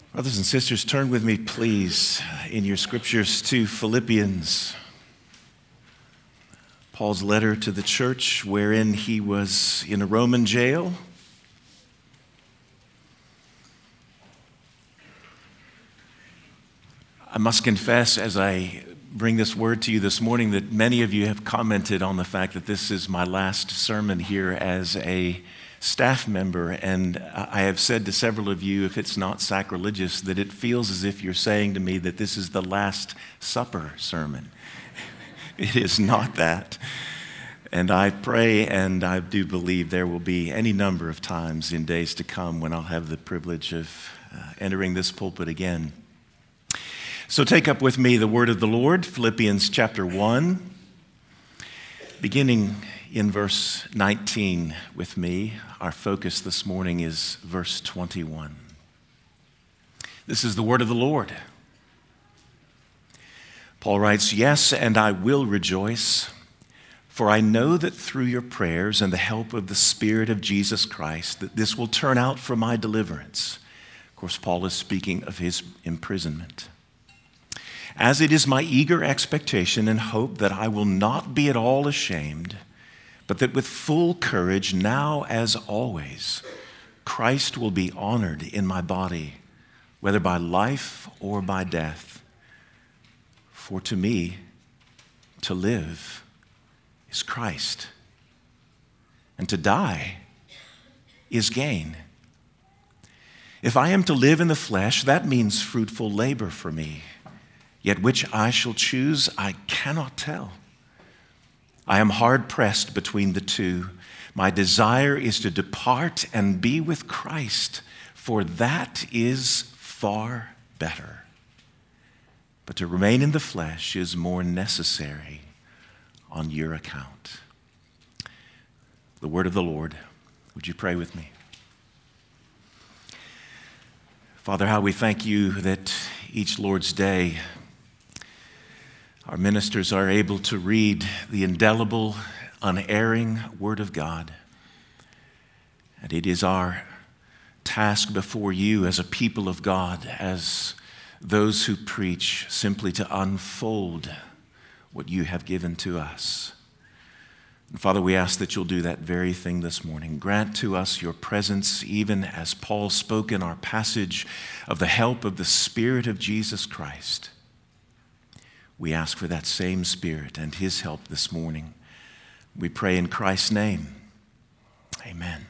Brothers and sisters, turn with me, please, in your scriptures to Philippians, Paul's letter to the church wherein he was in a Roman jail. I must confess, as I bring this word to you this morning, that many of you have commented on the fact that this is my last sermon here as a staff member, and I have said to several of you, if it's not sacrilegious, that it feels as if you're saying to me that this is the Last Supper sermon. It is not that. And I pray and I do believe there will be any number of times in days to come when I'll have the privilege of entering this pulpit again. So take up with me the word of the Lord, Philippians chapter 1, beginning in verse 19 with me. Our focus this morning is verse 21. This is the word of the Lord. Paul writes, "Yes, and I will rejoice, for I know that through your prayers and the help of the Spirit of Jesus Christ, that this will turn out for my deliverance." Of course, Paul is speaking of his imprisonment. "As it is my eager expectation and hope that I will not be at all ashamed, but that with full courage, now as always, Christ will be honored in my body, whether by life or by death. For to me, to live is Christ, and to die is gain. If I am to live in the flesh, that means fruitful labor for me, yet which I shall choose, I cannot tell. I am hard-pressed between the two. My desire is to depart and be with Christ, for that is far better. But to remain in the flesh is more necessary on your account." The word of the Lord. Would you pray with me? Father, how we thank you that each Lord's Day our ministers are able to read the indelible, unerring Word of God. And it is our task before you as a people of God, as those who preach, simply to unfold what you have given to us. And Father, we ask that you'll do that very thing this morning. Grant to us your presence, even as Paul spoke in our passage of the help of the Spirit of Jesus Christ. We ask for that same Spirit and his help this morning. We pray in Christ's name. Amen.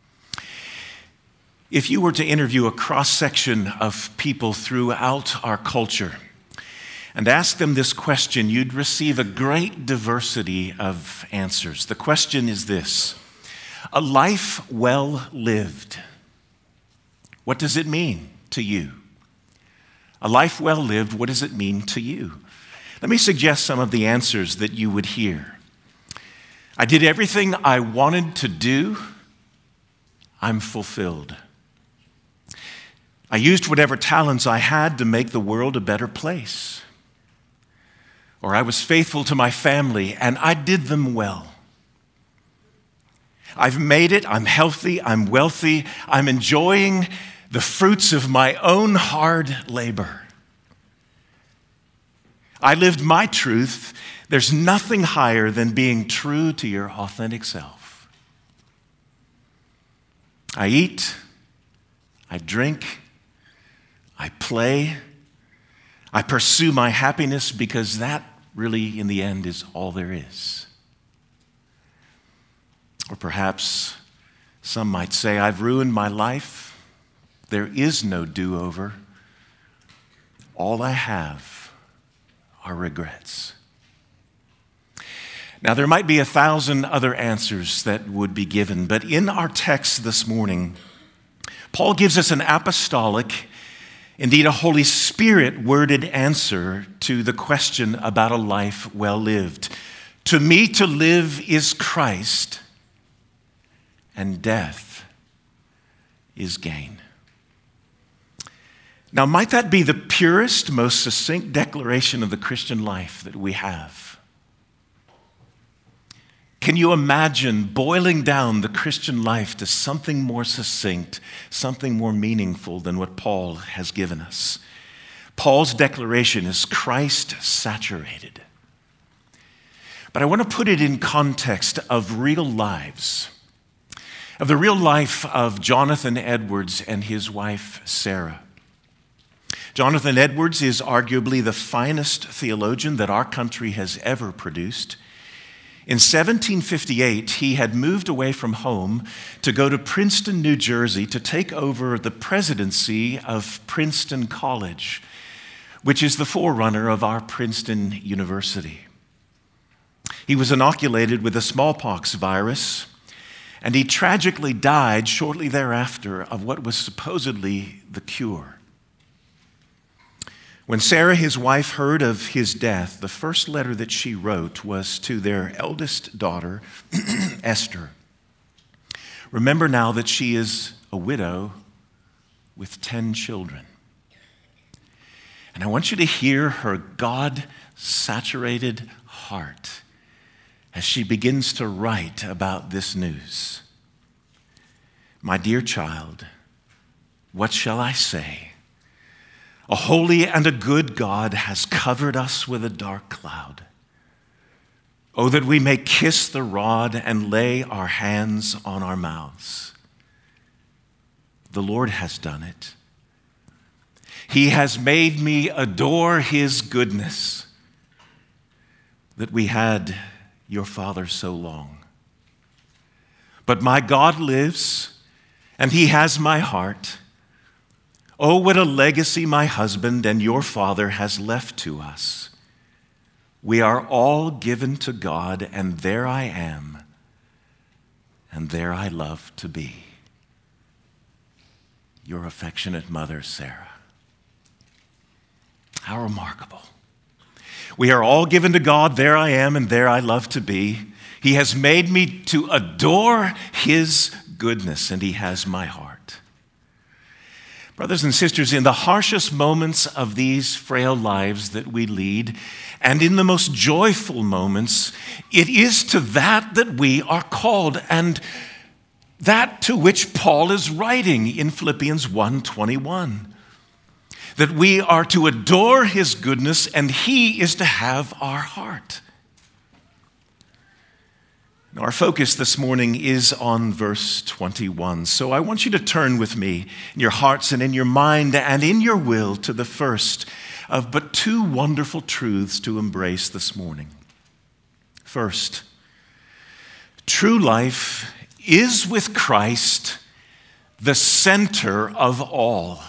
If you were to interview a cross-section of people throughout our culture and ask them this question, you'd receive a great diversity of answers. The question is this: a life well lived. What does it mean to you? A life well lived, what does it mean to you? Let me suggest some of the answers that you would hear. I did everything I wanted to do. I'm fulfilled. I used whatever talents I had to make the world a better place. Or I was faithful to my family and I did them well. I've made it. I'm healthy. I'm wealthy. I'm enjoying the fruits of my own hard labor. I lived my truth. There's nothing higher than being true to your authentic self. I eat, I drink, I play, I pursue my happiness because that really, in the end, is all there is. Or perhaps some might say, I've ruined my life. There is no do-over. All I have are regrets. Now, there might be 1,000 other answers that would be given, but in our text this morning, Paul gives us an apostolic, indeed a Holy Spirit-worded answer to the question about a life well lived. To me, to live is Christ, and death is gain. Now, might that be the purest, most succinct declaration of the Christian life that we have? Can you imagine boiling down the Christian life to something more succinct, something more meaningful than what Paul has given us? Paul's declaration is Christ-saturated. But I want to put it in context of real lives, of the real life of Jonathan Edwards and his wife, Sarah. Jonathan Edwards is arguably the finest theologian that our country has ever produced. In 1758, he had moved away from home to go to Princeton, New Jersey, to take over the presidency of Princeton College, which is the forerunner of our Princeton University. He was inoculated with the smallpox virus, and he tragically died shortly thereafter of what was supposedly the cure. When Sarah, his wife, heard of his death, the first letter that she wrote was to their eldest daughter, Esther. Remember now that she is a widow with 10 children. And I want you to hear her God-saturated heart as she begins to write about this news. My dear child, what shall I say? A holy and a good God has covered us with a dark cloud. Oh, that we may kiss the rod and lay our hands on our mouths. The Lord has done it. He has made me adore his goodness, that we had your father so long. But my God lives, and he has my heart. Oh, what a legacy my husband and your father has left to us. We are all given to God, and there I am, and there I love to be. Your affectionate mother, Sarah. How remarkable. We are all given to God, there I am, and there I love to be. He has made me to adore his goodness, and he has my heart. Brothers and sisters, in the harshest moments of these frail lives that we lead, and in the most joyful moments, it is to that we are called, and that to which Paul is writing in Philippians 1:21. That we are to adore his goodness, and he is to have our heart. Our focus this morning is on verse 21. So I want you to turn with me in your hearts and in your mind and in your will to the first of but two wonderful truths to embrace this morning. First, true life is with Christ the center of all.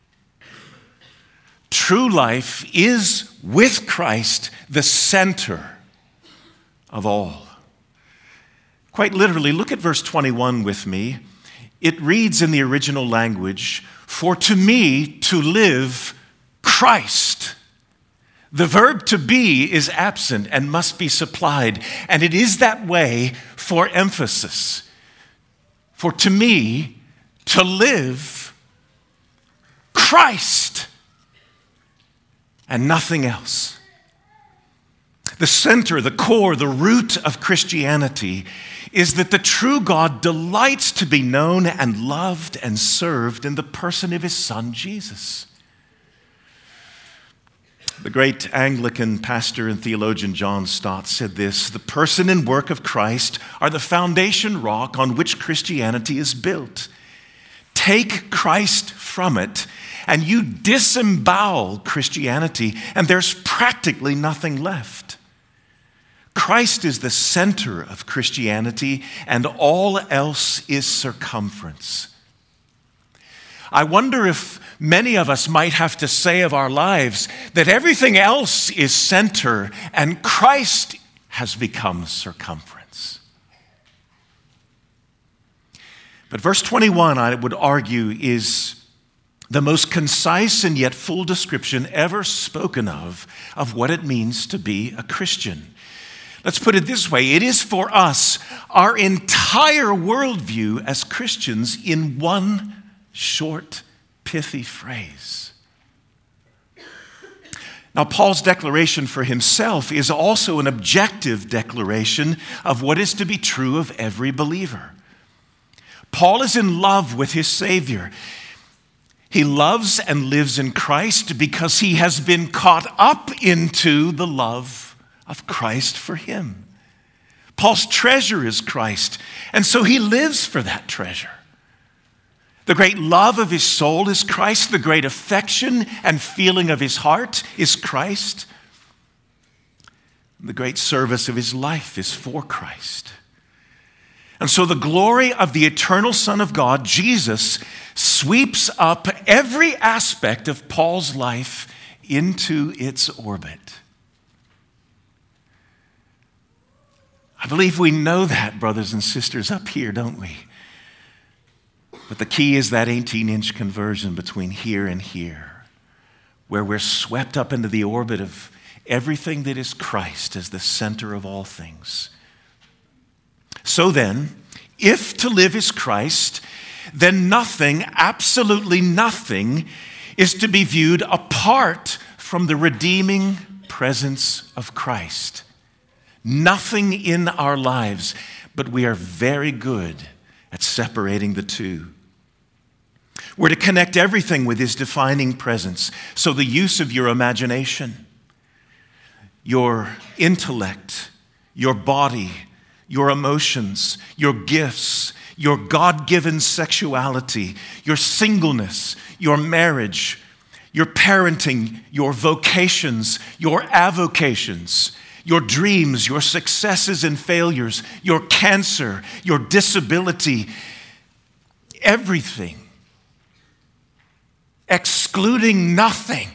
True life is with Christ the center of all. Quite literally, look at verse 21 with me. It reads in the original language, "For to me to live, Christ." The verb to be is absent and must be supplied, and it is that way for emphasis. For to me to live, Christ, and nothing else. The center, the core, the root of Christianity is that the true God delights to be known and loved and served in the person of his Son, Jesus. The great Anglican pastor and theologian John Stott said this: "The person and work of Christ are the foundation rock on which Christianity is built. Take Christ from it, and you disembowel Christianity, and there's practically nothing left. Christ is the center of Christianity, and all else is circumference." I wonder if many of us might have to say of our lives that everything else is center, and Christ has become circumference. But verse 21, I would argue, is the most concise and yet full description ever spoken of what it means to be a Christian. Let's put it this way. It is for us, our entire worldview as Christians, in one short, pithy phrase. Now, Paul's declaration for himself is also an objective declaration of what is to be true of every believer. Paul is in love with his Savior. He loves and lives in Christ because he has been caught up into the love of Christ for him. Paul's treasure is Christ, and so he lives for that treasure. The great love of his soul is Christ. The great affection and feeling of his heart is Christ. The great service of his life is for Christ. And so the glory of the eternal Son of God, Jesus, sweeps up every aspect of Paul's life into its orbit. I believe we know that, brothers and sisters, up here, don't we? But the key is that 18-inch conversion between here and here, where we're swept up into the orbit of everything that is Christ as the center of all things. So then, if to live is Christ, then nothing, absolutely nothing, is to be viewed apart from the redeeming presence of Christ. Nothing in our lives, but we are very good at separating the two. We're to connect everything with his defining presence. So the use of your imagination, your intellect, your body, your emotions, your gifts, your God-given sexuality, your singleness, your marriage, your parenting, your vocations, your avocations, your dreams, your successes and failures, your cancer, your disability, everything, excluding nothing,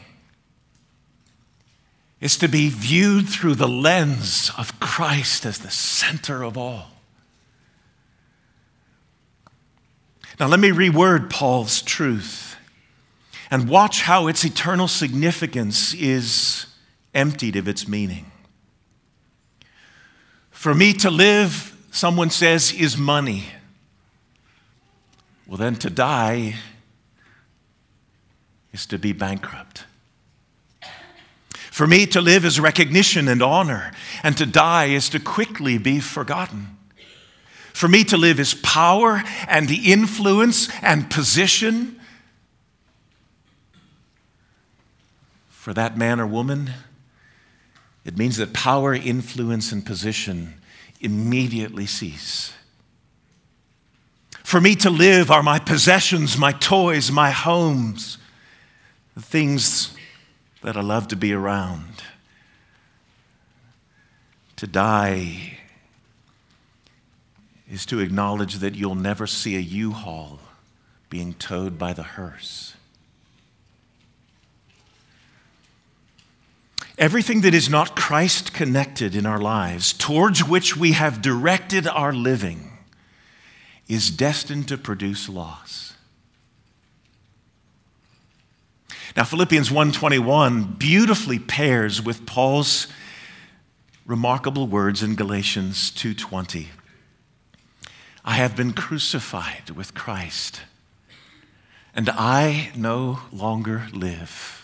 is to be viewed through the lens of Christ as the center of all. Now let me reword Paul's truth and watch how its eternal significance is emptied of its meaning. For me to live, someone says, is money. Well, then to die is to be bankrupt. For me to live is recognition and honor, and to die is to quickly be forgotten. For me to live is power and influence and position. For that man or woman, it means that power, influence, and position immediately cease. For me to live are my possessions, my toys, my homes, the things that I love to be around. To die is to acknowledge that you'll never see a U-Haul being towed by the hearse. Everything that is not Christ-connected in our lives, towards which we have directed our living, is destined to produce loss. Now, Philippians 1:21 beautifully pairs with Paul's remarkable words in Galatians 2:20. I have been crucified with Christ, and I no longer live.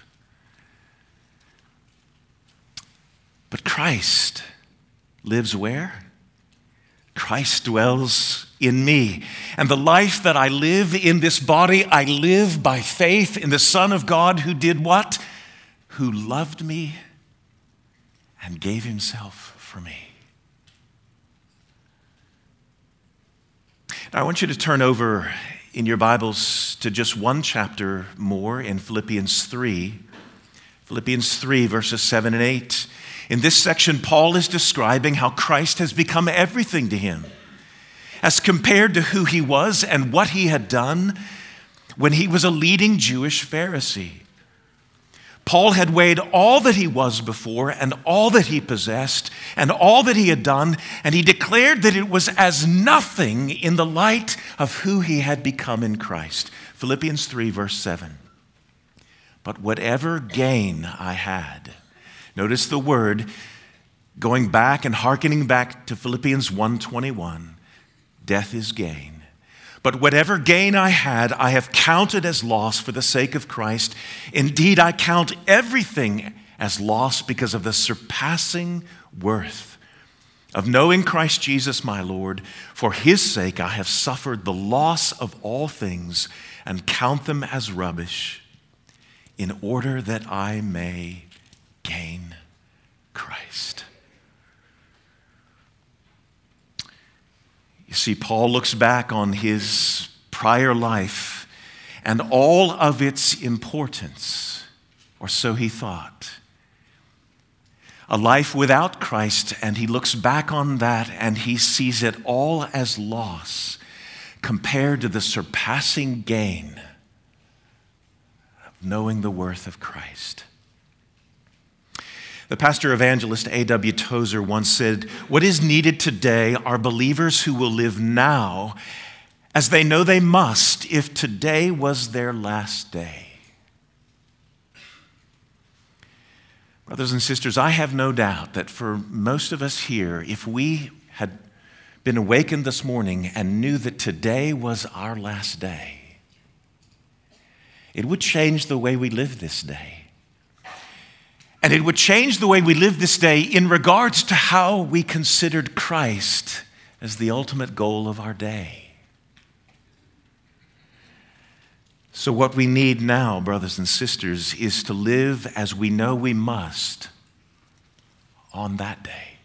But Christ lives where? Christ dwells in me. And the life that I live in this body, I live by faith in the Son of God who did what? Who loved me and gave himself for me. Now I want you to turn over in your Bibles to just one chapter more in Philippians 3. Philippians 3, verses 7 and 8. In this section, Paul is describing how Christ has become everything to him as compared to who he was and what he had done when he was a leading Jewish Pharisee. Paul had weighed all that he was before and all that he possessed and all that he had done, and he declared that it was as nothing in the light of who he had become in Christ. Philippians 3, verse 7. But whatever gain I had, notice the word going back and hearkening back to Philippians 1:21, death is gain. But whatever gain I had, I have counted as loss for the sake of Christ. Indeed, I count everything as loss because of the surpassing worth of knowing Christ Jesus my Lord. For his sake I have suffered the loss of all things and count them as rubbish, in order that I may gain Christ. You see, Paul looks back on his prior life and all of its importance, or so he thought. A life without Christ, and he looks back on that and he sees it all as loss compared to the surpassing gain of knowing the worth of Christ. The pastor evangelist A.W. Tozer once said, "What is needed today are believers who will live now as they know they must if today was their last day." Brothers and sisters, I have no doubt that for most of us here, if we had been awakened this morning and knew that today was our last day, it would change the way we live this day. And it would change the way we live this day in regards to how we considered Christ as the ultimate goal of our day. So what we need now, brothers and sisters, is to live as we know we must on that day.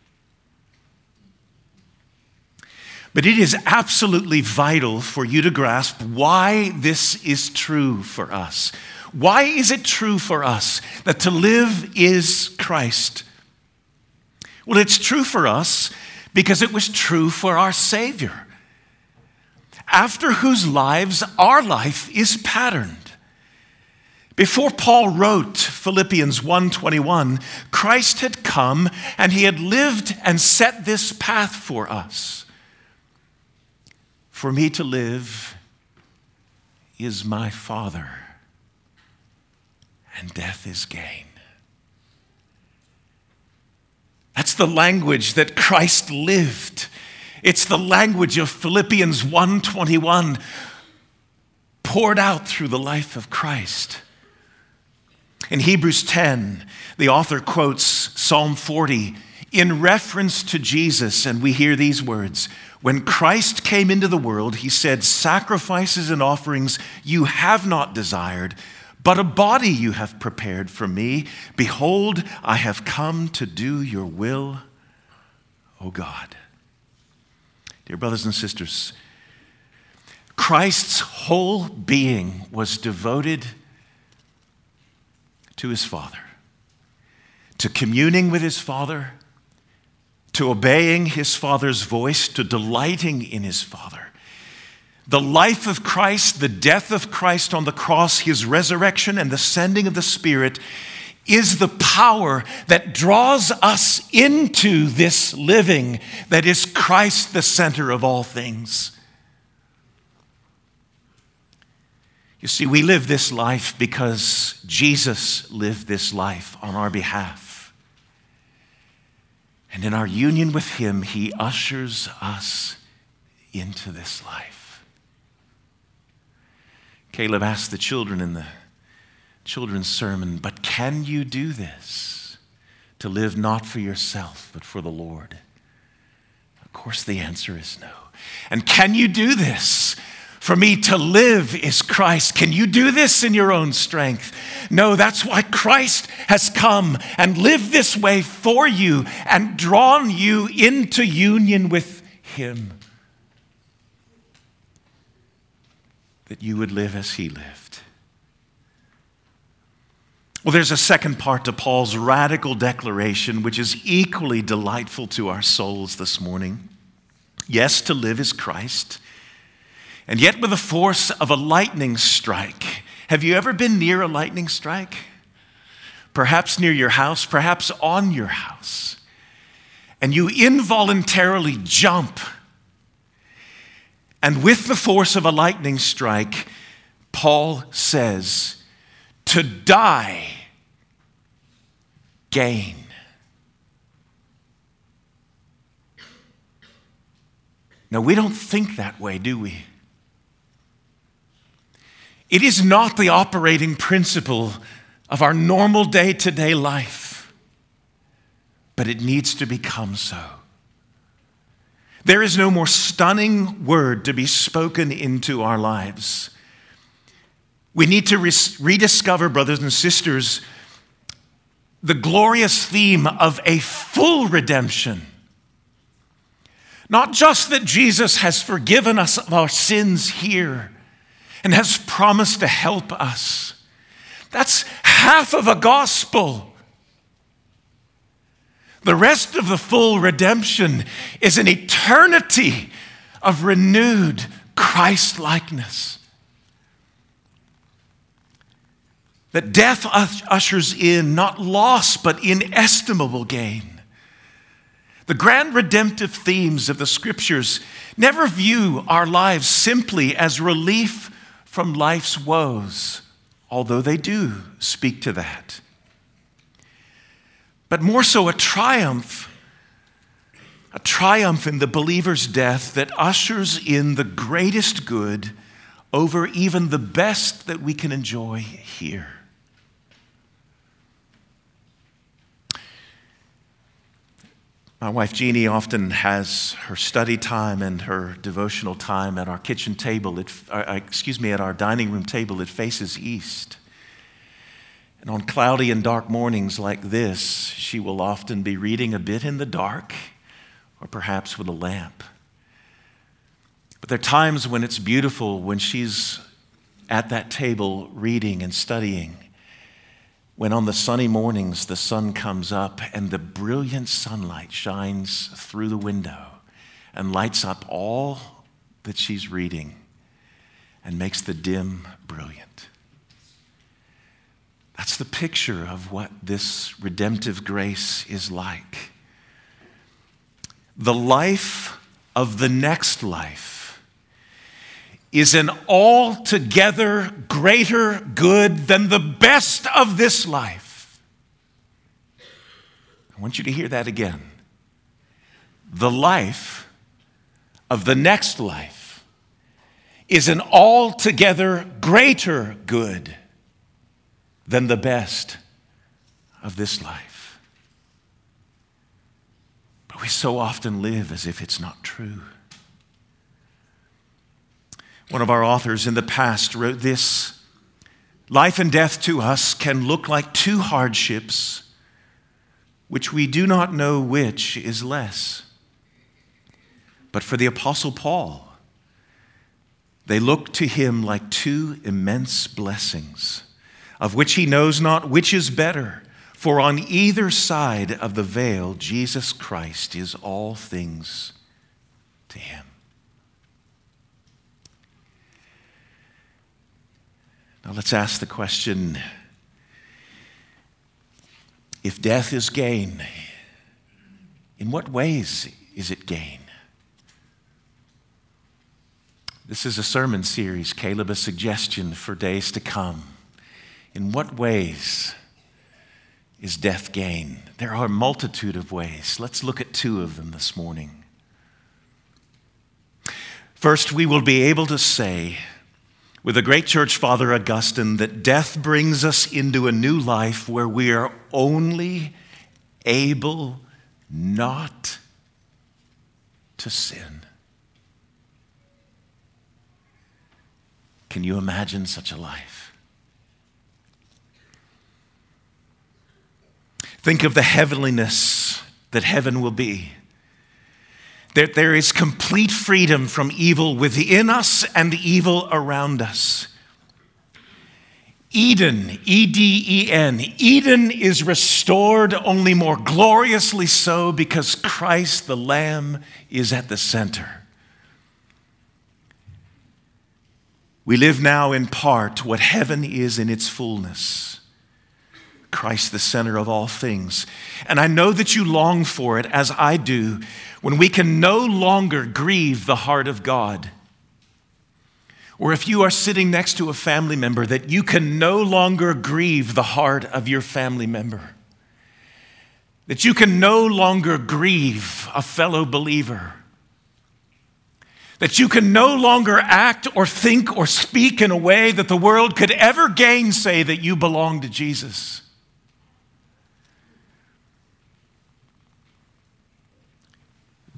But it is absolutely vital for you to grasp why this is true for us. Why is it true for us that to live is Christ? Well, it's true for us because it was true for our Savior, after whose lives our life is patterned. Before Paul wrote Philippians 1:21, Christ had come and he had lived and set this path for us. For me to live is my Father, and death is gain. That's the language that Christ lived. It's the language of Philippians 1:21 poured out through the life of Christ. In Hebrews 10, the author quotes Psalm 40 in reference to Jesus, and we hear these words: "When Christ came into the world, he said, 'Sacrifices and offerings you have not desired, but a body you have prepared for me. Behold, I have come to do your will, O God.'" Dear brothers and sisters, Christ's whole being was devoted to his Father, to communing with his Father, to obeying his Father's voice, to delighting in his Father. The life of Christ, the death of Christ on the cross, his resurrection, and the sending of the Spirit is the power that draws us into this living that is Christ, the center of all things. You see, we live this life because Jesus lived this life on our behalf. And in our union with him, he ushers us into this life. Caleb asked the children in the children's sermon, "But can you do this, to live not for yourself, but for the Lord?" Of course, the answer is no. And can you do this? For me to live is Christ. Can you do this in your own strength? No, that's why Christ has come and lived this way for you and drawn you into union with him, that you would live as he lived. Well, there's a second part to Paul's radical declaration, which is equally delightful to our souls this morning. Yes, to live is Christ, and yet with the force of a lightning strike. Have you ever been near a lightning strike? Perhaps near your house, perhaps on your house. And you involuntarily jump. And with the force of a lightning strike, Paul says, to die, gain. Now, we don't think that way, do we? It is not the operating principle of our normal day-to-day life. but it needs to become so. There is no more stunning word to be spoken into our lives. We need to rediscover, brothers and sisters, the glorious theme of a full redemption. Not just that Jesus has forgiven us of our sins here and has promised to help us. That's half of a gospel. The rest of the full redemption is an eternity of renewed Christ-likeness. That death ushers in not loss, but inestimable gain. The grand redemptive themes of the Scriptures never view our lives simply as relief from life's woes, although they do speak to that. But more so a triumph in the believer's death that ushers in the greatest good over even the best that we can enjoy here. My wife Jeannie often has her study time and her devotional time at our kitchen table, at our dining room table. It faces east. And on cloudy and dark mornings like this, she will often be reading a bit in the dark, or perhaps with a lamp. But there are times when it's beautiful when she's at that table reading and studying, when on the sunny mornings the sun comes up and the brilliant sunlight shines through the window and lights up all that she's reading and makes the dim brilliant. That's the picture of what this redemptive grace is like. The life of the next life is an altogether greater good than the best of this life. I want you to hear that again. The life of the next life is an altogether greater good than the best of this life. But we so often live as if it's not true. One of our authors in the past wrote this: life and death to us can look like two hardships, which we do not know which is less. But for the Apostle Paul, they look to him like two immense blessings, of which he knows not which is better. For on either side of the veil, Jesus Christ is all things to him. Now let's ask the question, if death is gain, in what ways is it gain? This is a sermon series, Caleb, a suggestion for days to come. In what ways is death gain? There are a multitude of ways. Let's look at two of them this morning. First, we will be able to say, with the great church father Augustine, that death brings us into a new life where we are only able not to sin. Can you imagine such a life? Think of the heavenliness that heaven will be. That there is complete freedom from evil within us and evil around us. Eden, E-D-E-N, Eden is restored, only more gloriously so because Christ the Lamb is at the center. We live now in part what heaven is in its fullness. Christ the center of all things. And I know that you long for it, as I do, when we can no longer grieve the heart of God. Or if you are sitting next to a family member, that you can no longer grieve the heart of your family member. That you can no longer grieve a fellow believer. That you can no longer act or think or speak in a way that the world could ever gainsay that you belong to Jesus.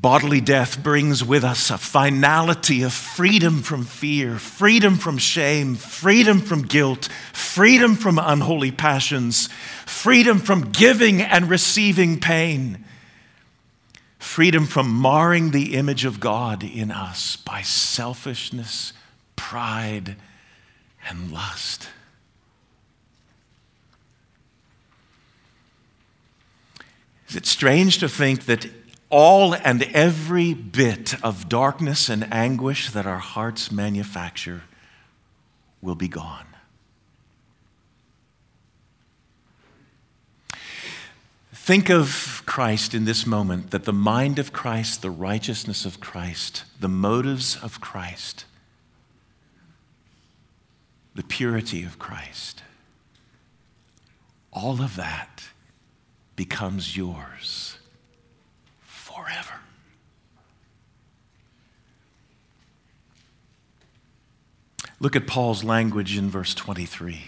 Bodily death brings with us a finality of freedom from fear, freedom from shame, freedom from guilt, freedom from unholy passions, freedom from giving and receiving pain, freedom from marring the image of God in us by selfishness, pride, and lust. Is it strange to think that all and every bit of darkness and anguish that our hearts manufacture will be gone? Think of Christ in this moment, that the mind of Christ, the righteousness of Christ, the motives of Christ, the purity of Christ, all of that becomes yours forever. Look at Paul's language in verse 23.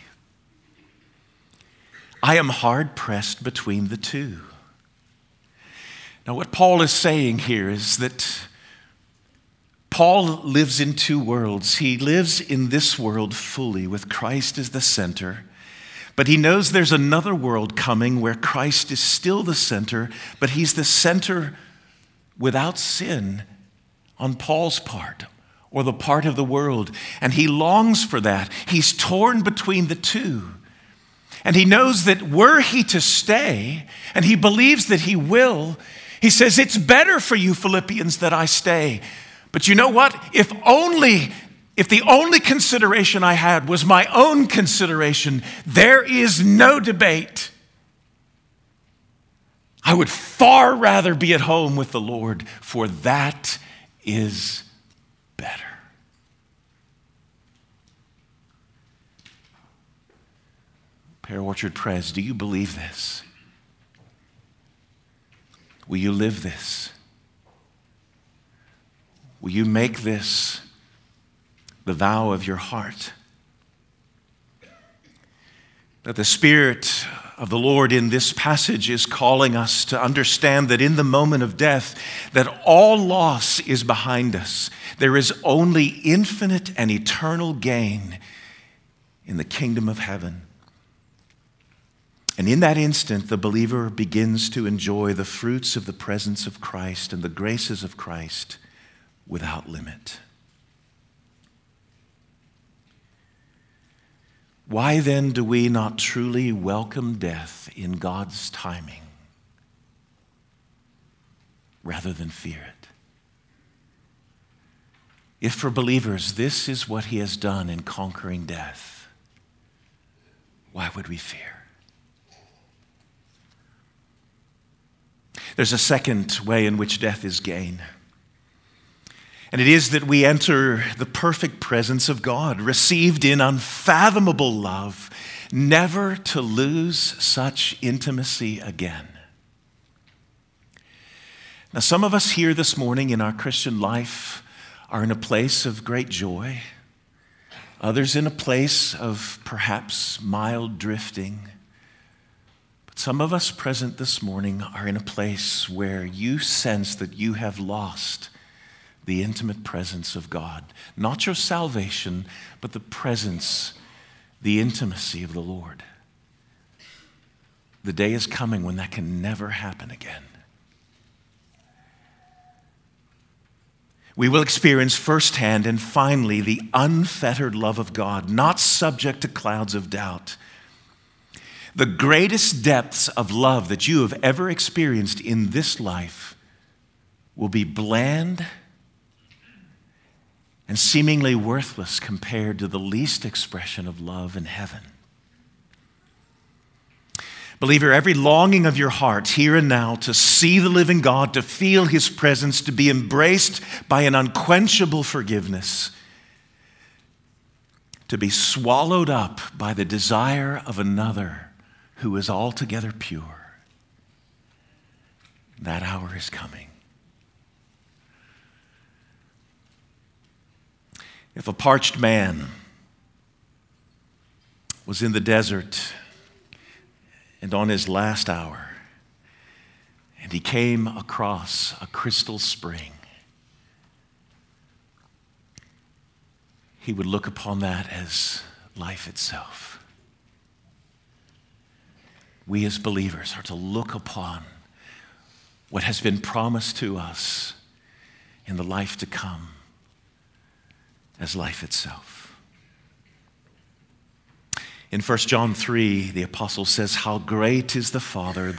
I am hard pressed between the two. Now, what Paul is saying here is that Paul lives in two worlds. He lives in this world fully with Christ as the center, but he knows there's another world coming where Christ is still the center, but he's the center without sin on Paul's part, or the part of the world. And he longs for that. He's torn between the two. And he knows that were he to stay, and he believes that he will, he says, it's better for you, Philippians, that I stay. But you know what? If the only consideration I had was my own consideration, there is no debate. I would far rather be at home with the Lord, for that is better. Pear Orchard Pres, do you believe this? Will you live this? Will you make this the vow of your heart? That the Spirit of the Lord in this passage is calling us to understand that in the moment of death, that all loss is behind us. There is only infinite and eternal gain in the kingdom of heaven. And in that instant, the believer begins to enjoy the fruits of the presence of Christ and the graces of Christ without limit. Why then do we not truly welcome death in God's timing rather than fear it? If for believers this is what he has done in conquering death, why would we fear? There's a second way in which death is gain. And it is that we enter the perfect presence of God, received in unfathomable love, never to lose such intimacy again. Now, some of us here this morning in our Christian life are in a place of great joy. Others in a place of perhaps mild drifting. But some of us present this morning are in a place where you sense that you have lost the intimate presence of God. Not your salvation, but the presence, the intimacy of the Lord. The day is coming when that can never happen again. We will experience firsthand and finally the unfettered love of God, not subject to clouds of doubt. The greatest depths of love that you have ever experienced in this life will be bland and seemingly worthless compared to the least expression of love in heaven. Believer, every longing of your heart here and now to see the living God, to feel his presence, to be embraced by an unquenchable forgiveness, to be swallowed up by the desire of another who is altogether pure, that hour is coming. If a parched man was in the desert and on his last hour, and he came across a crystal spring, he would look upon that as life itself. We as believers are to look upon what has been promised to us in the life to come as life itself. In 1 John 3, the apostle says, how great is the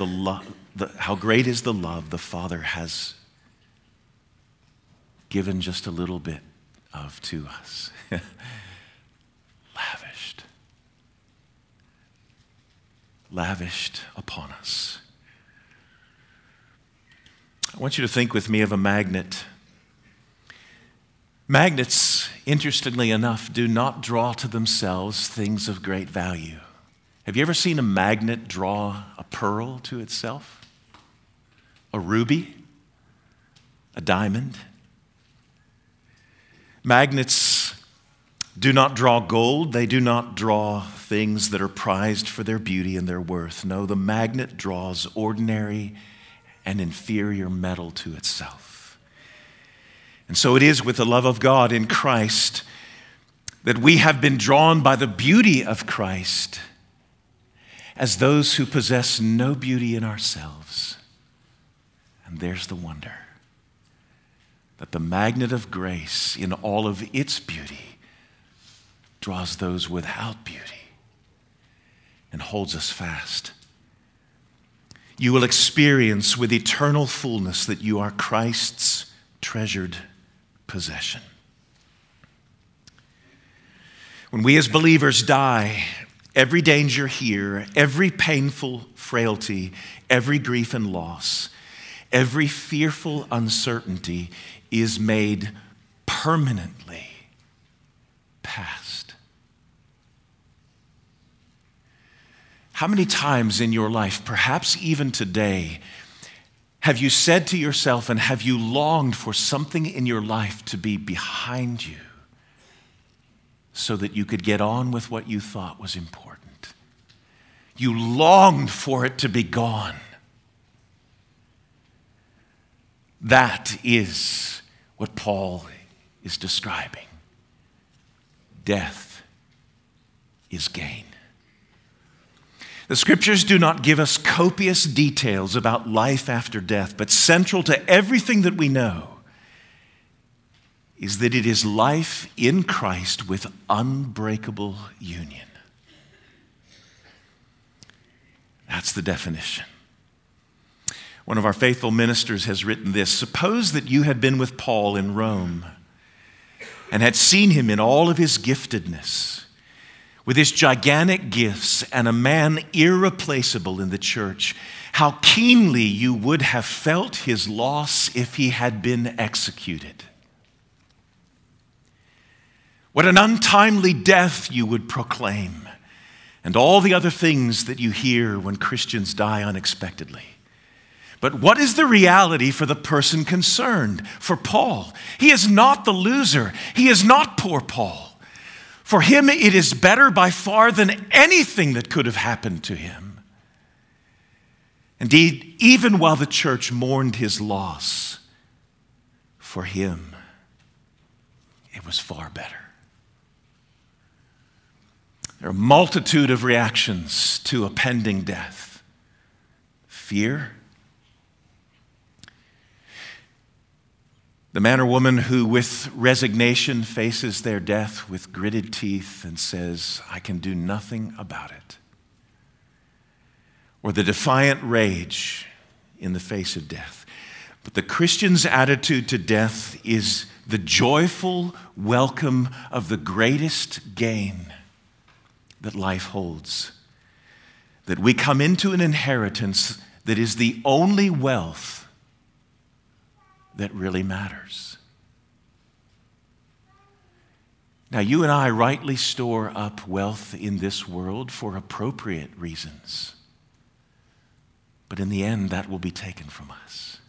love the Father has given just a little bit of to us. Lavished upon us. I want you to think with me of a magnet. Magnets, interestingly enough, do not draw to themselves things of great value. Have you ever seen a magnet draw a pearl to itself? A ruby? A diamond? Magnets do not draw gold. They do not draw things that are prized for their beauty and their worth. No, the magnet draws ordinary and inferior metal to itself. And so it is with the love of God in Christ that we have been drawn by the beauty of Christ as those who possess no beauty in ourselves. And there's the wonder that the magnet of grace in all of its beauty draws those without beauty and holds us fast. You will experience with eternal fullness that you are Christ's treasured possession. When we as believers die, every danger here, every painful frailty, every grief and loss, every fearful uncertainty is made permanently past. How many times in your life, perhaps even today, have you said to yourself and have you longed for something in your life to be behind you so that you could get on with what you thought was important? You longed for it to be gone. That is what Paul is describing. Death is gain. The scriptures do not give us copious details about life after death, but central to everything that we know is that it is life in Christ with unbreakable union. That's the definition. One of our faithful ministers has written this: suppose that you had been with Paul in Rome and had seen him in all of his giftedness, with his gigantic gifts and a man irreplaceable in the church. How keenly you would have felt his loss if he had been executed. What an untimely death you would proclaim, and all the other things that you hear when Christians die unexpectedly. But what is the reality for the person concerned? For Paul, he is not the loser. He is not poor Paul. For him, it is better by far than anything that could have happened to him. Indeed, even while the church mourned his loss, for him, it was far better. There are a multitude of reactions to a pending death. Fear. The man or woman who with resignation faces their death with gritted teeth and says, I can do nothing about it. Or the defiant rage in the face of death. But the Christian's attitude to death is the joyful welcome of the greatest gain that life holds. That we come into an inheritance that is the only wealth that really matters. Now, you and I rightly store up wealth in this world for appropriate reasons. But in the end, that will be taken from us.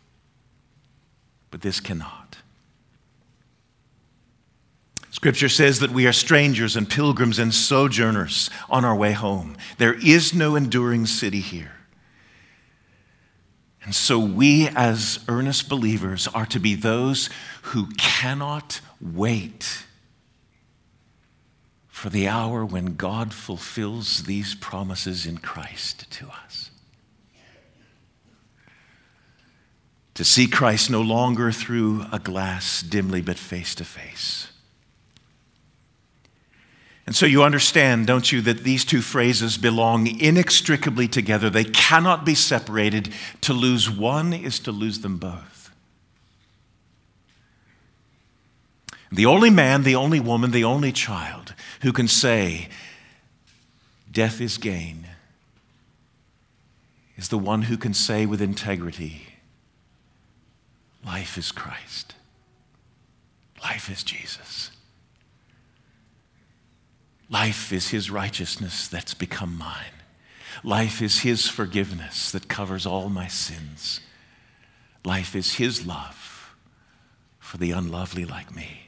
But this cannot. Scripture says that we are strangers and pilgrims and sojourners on our way home. There is no enduring city here. And so we as earnest believers are to be those who cannot wait for the hour when God fulfills these promises in Christ to us. To see Christ no longer through a glass dimly, but face to face. And so you understand, don't you, that these two phrases belong inextricably together. They cannot be separated. To lose one is to lose them both. The only man, the only woman, the only child who can say, death is gain, is the one who can say with integrity, life is Christ. Life is Jesus. Life is his righteousness that's become mine. Life is his forgiveness that covers all my sins. Life is his love for the unlovely like me.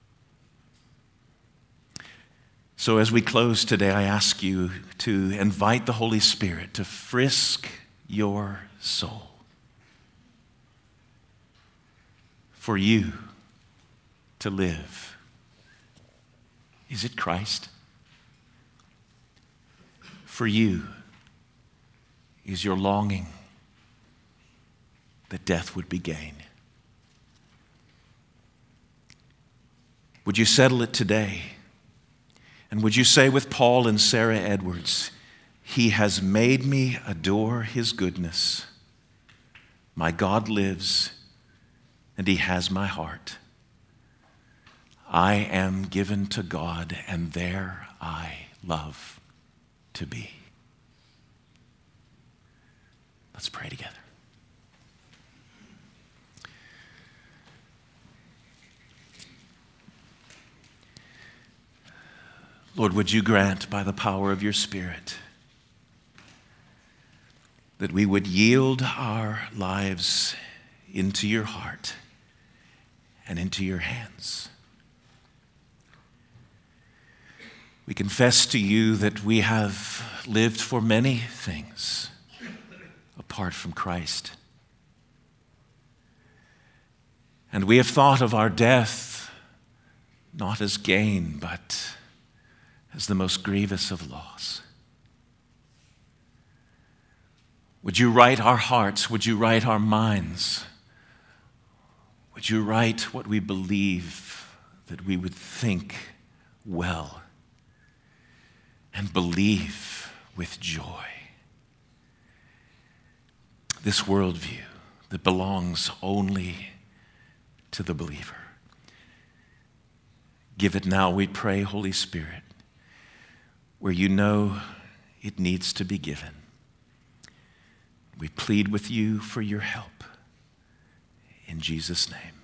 So as we close today, I ask you to invite the Holy Spirit to frisk your soul. For you to live. Is it Christ? For you is your longing that death would be gain. Would you settle it today? And would you say with Paul and Sarah Edwards, he has made me adore his goodness. My God lives, and he has my heart. I am given to God, and there I love to be. Let's pray together. Lord, would you grant by the power of your Spirit that we would yield our lives into your heart and into your hands. We confess to you that we have lived for many things apart from Christ. And we have thought of our death not as gain, but as the most grievous of loss. Would you right our hearts? Would you right our minds? Would you right what we believe, that we would think well and believe with joy? This worldview that belongs only to the believer. Give it now, we pray, Holy Spirit, where you know it needs to be given. We plead with you for your help. In Jesus' name.